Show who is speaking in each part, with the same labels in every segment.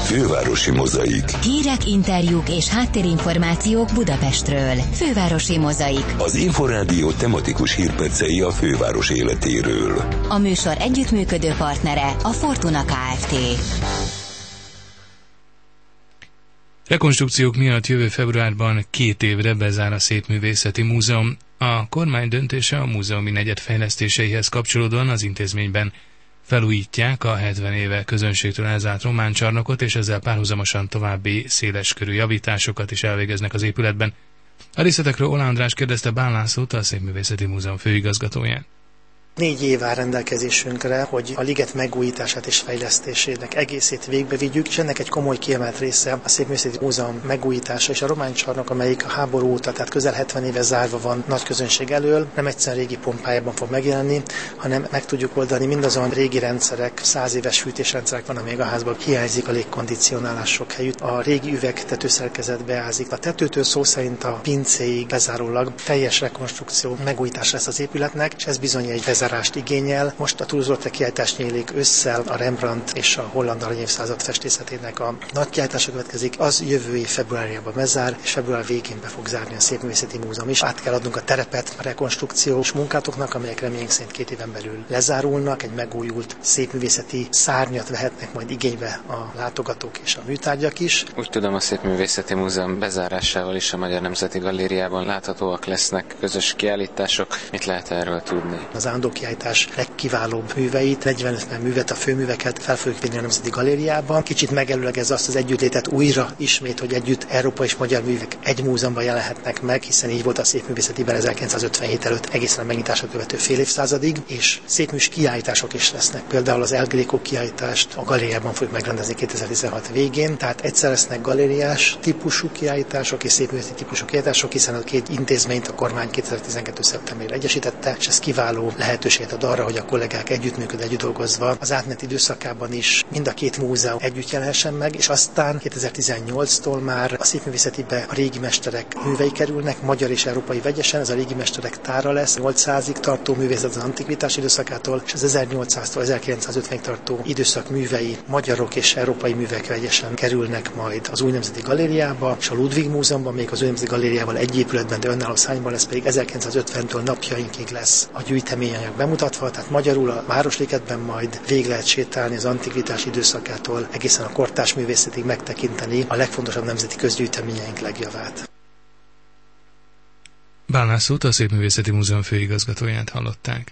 Speaker 1: Fővárosi Mozaik.
Speaker 2: Hírek, interjúk és háttérinformációk Budapestről. Fővárosi Mozaik.
Speaker 1: Az Inforádió tematikus hírpercei a főváros életéről.
Speaker 2: A műsor együttműködő partnere a Fortuna Kft.
Speaker 3: Rekonstrukciók miatt jövő februárban 2 évre bezár a Szépművészeti Múzeum. A kormány döntése a múzeumi negyed fejlesztéseihez kapcsolódóan az intézményben felújítják a 70 éve közönségtől elzárt román csarnokot, és ezzel párhuzamosan további széleskörű javításokat is elvégeznek az épületben. A részletekről Ola András kérdezte Bán Lászlót, a Szépművészeti Múzeum főigazgatóját.
Speaker 4: 4 év áll rendelkezésünkre, hogy a liget megújítását és fejlesztésének egészét végbevigyük, és ennek egy komoly kiemelt része a Szépművészeti Múzeum megújítása, és a román csarnok, amelyik a háború óta, tehát közel 70 éve zárva van nagy közönség elől, nem egyszerűen régi pompájában fog megjelenni, hanem meg tudjuk oldani mindazon régi rendszerek, 100 éves fűtésrendszerek van, amíg a házban hiányzik a légkondicionálás sok helyütt. A régi üveg tetőszerkezet beázik. A tetőtől szó szerint a pincéig bezárólag teljes rekonstrukció, megújítás lesz az épületnek, és ez bizony egy bezárást igényel. Most a túlzott kiállítás nyílik ősszel, a Rembrandt és a holland aranyévszázad festészetének a nagy kiállítása következik. Az jövő év februárjában bezár, és február végén be fog zárni a Szépművészeti Múzeum is. Át kell adnunk a terepet a rekonstrukciós munkátoknak, amelyek reményünk szerint 2 éven belül lezárulnak. Egy megújult szépművészeti szárnyat vehetnek majd igénybe a látogatók és a műtárgyak is.
Speaker 5: Úgy tudom, a Szépművészeti Múzeum bezárásával is a Magyar Nemzeti Galériában láthatóak lesznek közös kiállítások. Mit lehet erről tudni?
Speaker 4: Az állandó kiállítás legkiválóbb műveit, 45 művet, a főműveket fel fogjuk vinni a Nemzeti Galériába. Kicsit megelőlegezze azt az együttlétet újra ismét, hogy együtt európai és magyar művek egy múzeumban jelenhetnek meg, hiszen így volt a szépművészetiben 1957 előtt egészen a megnyitásra követő fél évszázadig, és szépműs kiállítások is lesznek. Például az El Greco kiállítást a galériában fogjuk megrendezni 2016 végén, tehát egyszer lesznek galériás típusú kiállítások és szépművészeti típusú kiállítások, hiszen a 2 intézményt a kormány 2012. szeptemberében egyesítette, és ez kiváló lehetőséget ad arra, hogy a kollégák együttműködve, együtt dolgozva az átmeneti időszakában is mind a 2 múzeum együtt jelenhessen meg, és aztán 2018-tól már a szépművészetibe a régi mesterek művei kerülnek, magyar és európai vegyesen, ez a régi mesterek tára lesz, 800-ig tartó művészet az antikvitás időszakától, és az 1800-tól 1950-ig tartó időszak művei, magyarok és európai művek vegyesen kerülnek majd az új Nemzeti Galériába, és a Ludwig Múzeumban, még az új Nemzeti Galériával egy épületben, de önálló szárnyban lesz, pedig 1950-től napjainkig lesz a gyűjteményanyag bemutatva, tehát magyarul a Városligetben majd végig lehet sétálni az antikvitás időszakától egészen a kortárs művészetig megtekinteni a legfontosabb nemzeti közgyűjteményeink legjavát.
Speaker 3: Bán Lászlót, a Szépművészeti Múzeum főigazgatóját hallották.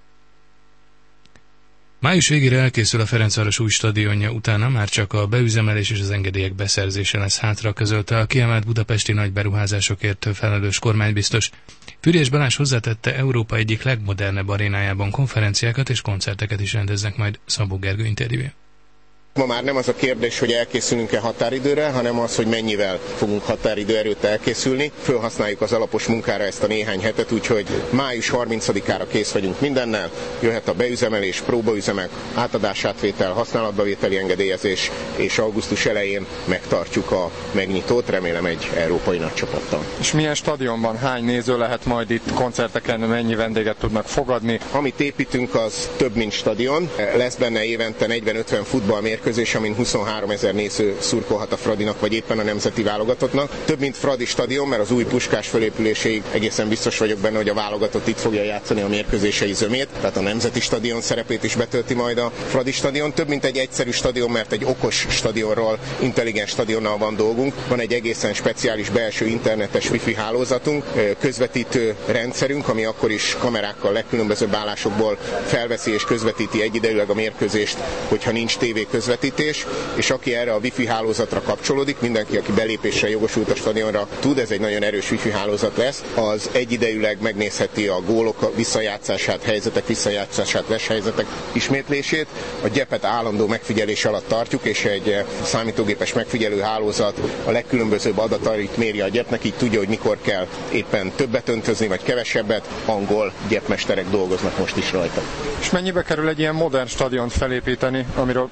Speaker 3: Május végére elkészül a Ferencváros új stadionja, utána már csak a beüzemelés és az engedélyek beszerzése lesz hátra, közölte a kiemelt budapesti nagy beruházásokért felelős kormánybiztos. Füriyes Balázs hozzátette, Európa egyik legmodernebb arénájában konferenciákat és koncerteket is rendeznek majd. Szabó Gergő interjúja.
Speaker 6: Ma már nem az a kérdés, hogy elkészülünk-e határidőre, hanem az, hogy mennyivel fogunk határidő előtt elkészülni. Fölhasználjuk az alapos munkára ezt a néhány hetet, úgyhogy május 30-ára kész vagyunk mindennel. Jöhet a beüzemelés, próbaüzemek, átadás-átvétel, használatbavételi engedélyezés, és augusztus elején megtartjuk a megnyitót, remélem egy európai nagycsapattal.
Speaker 7: És milyen stadionban, hány néző lehet majd itt koncerteken, mennyi vendéget tudnak fogadni?
Speaker 6: Amit építünk, az több, mint stadion. Lesz benne évente 40-50 futballmérkőzés, amin 23 000 néző szurkolhat a Fradinak, vagy éppen a nemzeti válogatottnak. Több, mint Fradi stadion, mert az új Puskás fölépüléséig egészen biztos vagyok benne, hogy a válogatott itt fogja játszani a mérkőzései zömét, tehát a nemzeti stadion szerepét is betölti majd a Fradi stadion. Több, mint egy egyszerű stadion, mert egy okos stadionról, intelligens stadionnal van dolgunk. Van egy egészen speciális belső internetes wifi hálózatunk, közvetítő rendszerünk, ami akkor is kamerákkal legkülönbözőbb állásokból felveszi és közvetíti egyidejűleg a mérkőzést, hogyha nincs tévé közvetítés, és aki erre a wifi hálózatra kapcsolódik, mindenki, aki belépésre jogosult a stadionra tud, ez egy nagyon erős wifi hálózat lesz, az egyidejűleg megnézheti a gólok visszajátszását, helyzetek visszajátszását, veshelyzetek ismétlését. A gyepet állandó megfigyelés alatt tartjuk, és egy számítógépes megfigyelő hálózat a legkülönbözőbb adatait méri a gyepnek, így tudja, hogy mikor kell éppen többet öntözni, vagy kevesebbet. Angol gyepmesterek dolgoznak most is rajta.
Speaker 7: És mennyibe kerül egy ilyen modern stadiont felépíteni, amiről azt mondta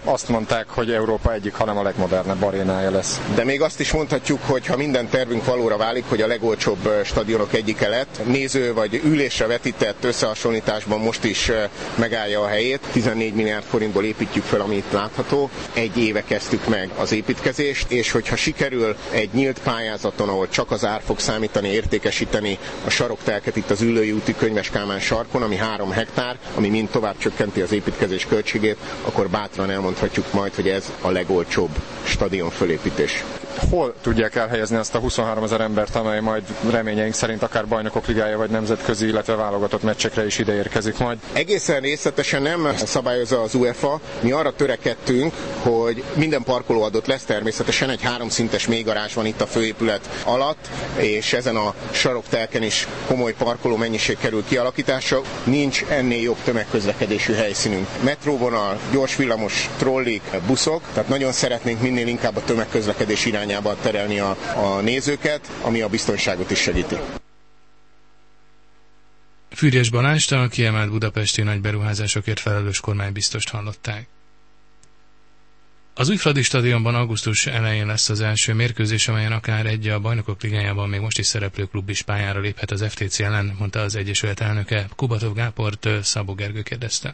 Speaker 7: mondták, hogy Európa egyik, hanem a legmodernebb arénája lesz.
Speaker 6: De még azt is mondhatjuk, hogy ha minden tervünk valóra válik, hogy a legolcsóbb stadionok egyike lett, néző vagy ülésre vetített összehasonlításban most is megállja a helyét. 14 milliárd forintból építjük fel, ami itt látható. 1 éve kezdtük meg az építkezést, és hogyha sikerül egy nyílt pályázaton, ahol csak az ár fog számítani, értékesíteni a saroktelket itt az Üllői úti Könyves Kálmán sarkon, ami 3 hektár, ami mind tovább csökkenti az építkezés költségét, akkor bátran elmondhatjuk majd, hogy ez a legolcsóbb stadion fölépítés.
Speaker 7: Hol tudják elhelyezni azt a 23 000 embert, amely majd reményeink szerint akár Bajnokok Ligája vagy nemzetközi, illetve válogatott meccsekre is ide érkezik majd? Egészen
Speaker 6: részletesen nem szabályozza az UEFA. Mi arra törekedtünk, hogy minden parkoló adott lesz, természetesen egy 3 szintes mélygarázs van itt a főépület alatt, és ezen a saroktelken is komoly parkoló mennyiség kerül kialakításra. Nincs ennél jobb tömegközlekedésű helyszínünk. Metróvonal, gyorsvillamos, trollik, buszok, tehát nagyon szeretnénk minél inkább a tömegközlekedés irányába terelni a nézőket, ami a biztonságot is segíti.
Speaker 3: Füriyes Balást, a kiemelt budapesti nagy beruházásokért felelős kormánybiztost hallották. Az Újfradi stadionban augusztus elején lesz az első mérkőzés, amelyen akár egy a Bajnokok Ligájában még most is szereplő klub is pályára léphet az FTC ellen, mondta az Egyesület elnöke. Kubatov Gábort Szabó Gergő kérdezte.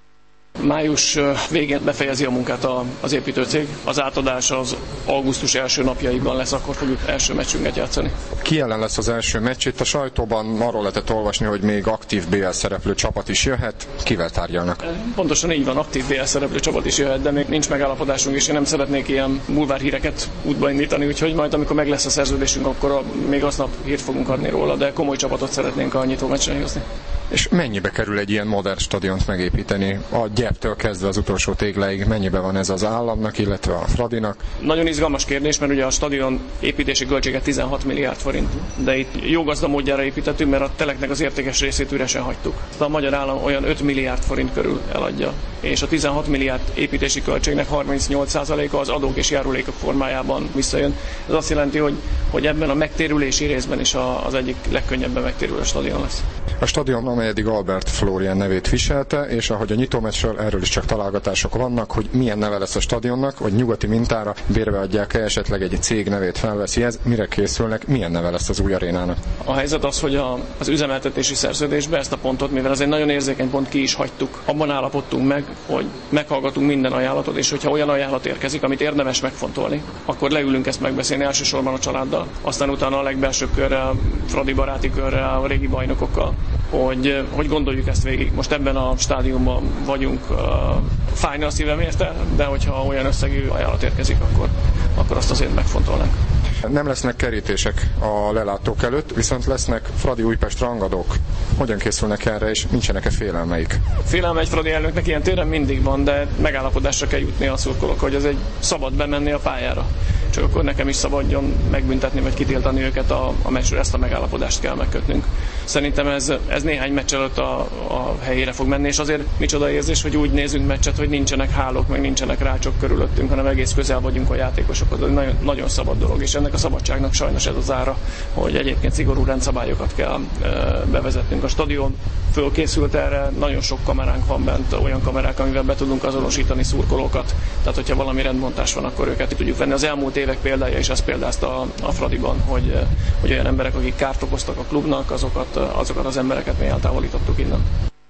Speaker 8: Május végén befejezi a munkát az építőcég. Az átadás az augusztus első napjaiban lesz, akkor fogjuk első meccsünket játszani.
Speaker 7: Ki ellen lesz az első meccs? Itt a sajtóban arról lehetett olvasni, hogy még aktív BL szereplő csapat is jöhet. Kivel tárgyalnak?
Speaker 8: Pontosan így van, aktív BL szereplő csapat is jöhet, de még nincs megállapodásunk, és én nem szeretnék ilyen bulvárhíreket útba indítani, úgyhogy majd amikor meg lesz a szerződésünk, akkor még aznap hírt fogunk adni róla, de komoly csapatot szeretnénk a nyitó meccsre hozni.
Speaker 7: És mennyibe kerül egy ilyen modern stadiont megépíteni? A gyeptől kezdve az utolsó tégláig mennyibe van ez az államnak, illetve a Fradinak?
Speaker 8: Nagyon izgalmas kérdés, mert ugye a stadion építési költsége 16 milliárd forint, de itt jó gazda módjára építettünk, mert a teleknek az értékes részét üresen hagytuk. A magyar állam olyan 5 milliárd forint körül eladja, és a 16 milliárd építési költségnek 38%-a az adók és járulékok formájában visszajön. Ez azt jelenti, hogy ebben a megtérülési részben is az egyik legkönnyebben megtérülő stadion lesz.
Speaker 7: A stadion, amely eddig Albert Flórián nevét viselte, és ahogy a nyitómeccsről erről is csak találgatások vannak, hogy milyen neve lesz a stadionnak, vagy nyugati mintára bérbe adják-e, esetleg egy cég nevét felveszi ez, mire készülnek, milyen neve lesz az új arénának?
Speaker 8: A helyzet az, hogy az üzemeltetési szerződésbe ezt a pontot, mivel ez egy nagyon érzékeny pont, ki is hagytuk. Abban állapodtunk meg, hogy meghallgatunk minden ajánlatot, és hogyha olyan ajánlat érkezik, amit érdemes megfontolni, akkor leülünk ezt megbeszélni elsősorban a családdal, aztán utána a legbelsőbb körrel, Fradi baráti körrel, a régi bajnokokkal, hogy gondoljuk ezt végig. Most ebben a stádiumban vagyunk, fájna a szívem érte, de hogyha olyan összegű ajánlat érkezik, akkor azt azért megfontolnánk.
Speaker 7: Nem lesznek kerítések a lelátók előtt, viszont lesznek Fradi Újpest rangadók. Hogyan készülnek erre, és nincsenek-e félelmeik?
Speaker 8: Félelme egy Fradi elnöknek ilyen téren mindig van, de megállapodásra kell jutni a szurkolók, hogy ez egy szabad bemenni a pályára. Csak akkor nekem is szabadjon megbüntetni, vagy kitiltani őket a meccsről, ezt a megállapodást kell megkötnünk. Szerintem ez néhány meccs előtt a helyére fog menni, és azért micsoda érzés, hogy úgy nézünk meccset, hogy nincsenek hálók, meg nincsenek rácsok körülöttünk, hanem egész közel vagyunk a játékosokhoz. Ez nagyon, nagyon szabad dolog, és ennek a szabadságnak sajnos ez az ára, hogy egyébként szigorú rendszabályokat kell bevezetnünk. A stadion fölkészült erre, nagyon sok kameránk van bent, olyan kamerák, amivel be tudunk azonosítani szurkolókat. Tehát, hogyha valami rendbontás van, akkor őket tudjuk venni. Az elmúlt évek példája is ezt példázta a Fradiban, hogy olyan emberek, akik kárt okoztak a klubnak, azokat az embereket mi eltávolítottuk innen.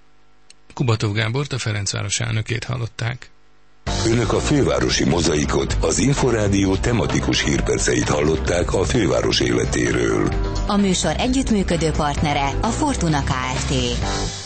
Speaker 3: Kubatov Gábort, a Ferencváros elnökét hallották.
Speaker 1: Önök a fővárosi mozaikot, az Inforádió tematikus hírperceit hallották a főváros életéről.
Speaker 2: A műsor együttműködő partnere a Fortuna Kft.